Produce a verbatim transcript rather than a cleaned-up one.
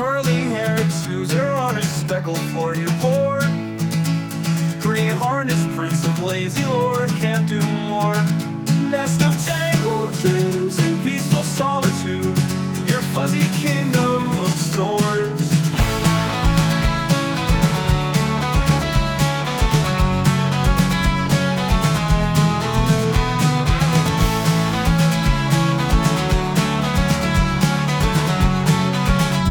curly-haired snoozer on a speckled for you poor. Green harness prince of lazy lore can't do more. Nest of